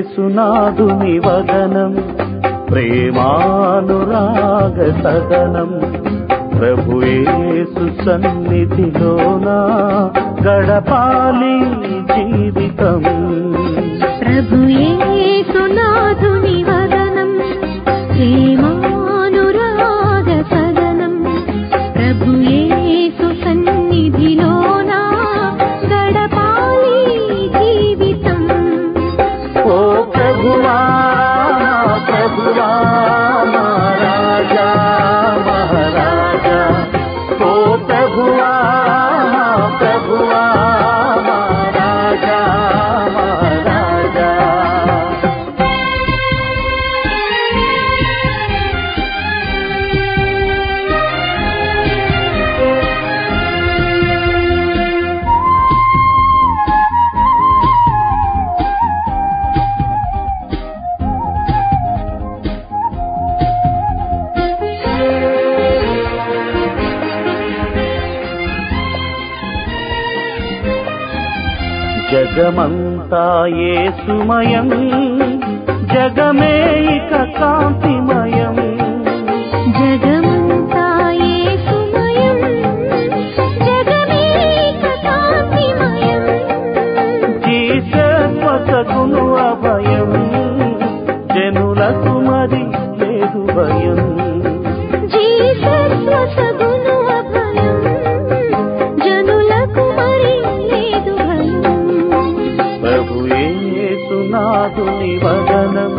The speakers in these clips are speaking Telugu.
యేసునాథుని వదనం ప్రేమానురాగ సదనం ప్రభు యేసు సన్నిధిలోన గడపాలి జీవితం ప్రభు యేసునాథుని వదనం ప్రేమానురాగ సదనం ప్రభు యేసు సన్నిధిలోన గడపాలి జీవితం ఓ ప్రభువా ప్రభువా మహారాజా మహారాజా ఓ ప్రభువా ప్రభువా మహారాజా మహారాజా జగమంతా యేసుమయం జగమే ఇక కాంతిమయం జగమంతా యేసుమయం జగమే ఇక కాంతిమయం జీసత్వసగును అభయం జనులకు మరి లేదు భయం జీసత్వసగును అభయం జనులకు మరి లేదు భయం ప్రభు యేసునాథుని వదనం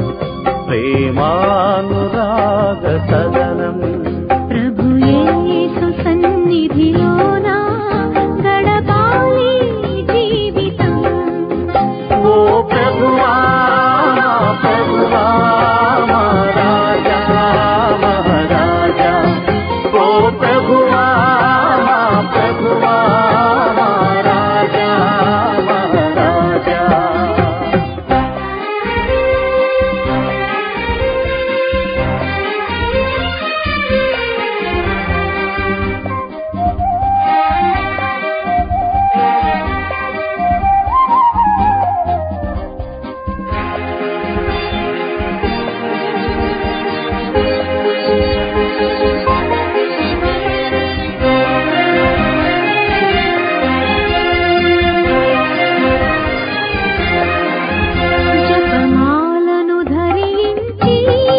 ప్రేమానురాగ సదనం ప్రభు యేసు సన్నిధిలోన గడపాలి జీవితం ఓ ప్రభువా ప్రభువా మహారాజా మహారాజా ఓ ప్రభువా ప్రభువా మహారాజా మహారాజా జపమాలను ధరించి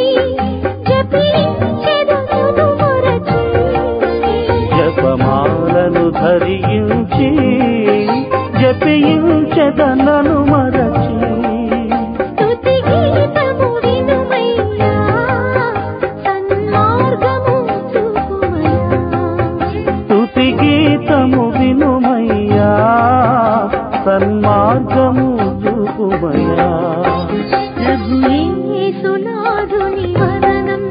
జపించెదను మరచి జపమాలను ధరించి జపించెదనను మరచి స్తుతి గీతము వినుమయ్యా సన్మార్గము చూపుమయ్యా స్తుతి గీతము వినుమయ్యా సన్మార్గము చూపుమయ్యా ప్రభు యేసునాథుని వదనం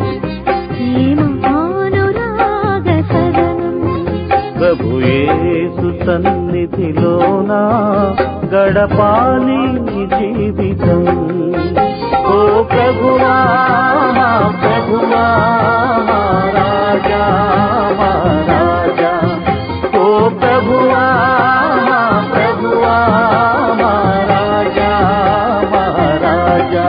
ప్రేమానురాగ సదనం ప్రభు యేసు సన్నిధిలోన గడపాలి జీవితం ఓ ప్రభువా ప్రభువా మహారాజా మహారాజా ఓ ప్రభువా ప్రభువా మహారాజా మహారాజా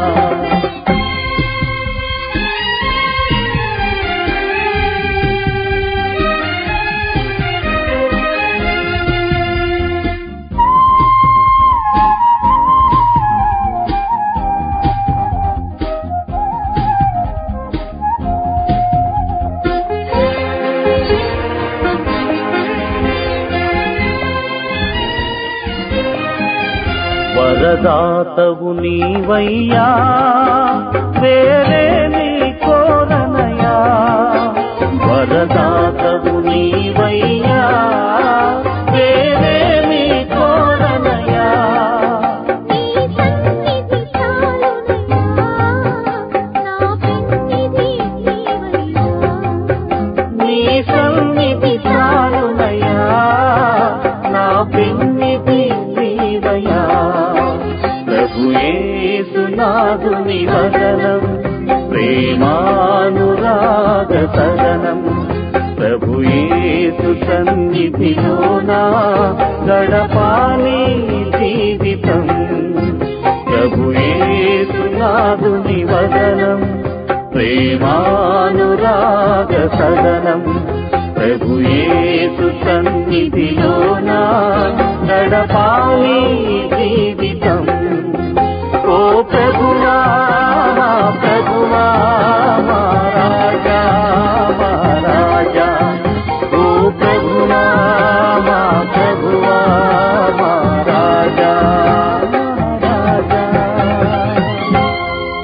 వరదాతవు నీవయ్యా వేరే నీ కోరనయా వరదాతవు నీవయ్యా వేరే నీ కోరనయా నీ సన్నిధి చాలునయ్యా నా పెన్నిధి నీవయ్యా నీ సన్నిధి చాలునయా నా పెన్నిధి నీవయ్యా ప్రభు యేసునాథుని వదనం ప్రేమానురాగ సదనం ప్రభు యేసు సన్నిధిలోన గడపాలి జీవితం ప్రభు ప్రేమానురాగ సదనం ప్రభు యేసు సన్నిధిలోన గడపాలి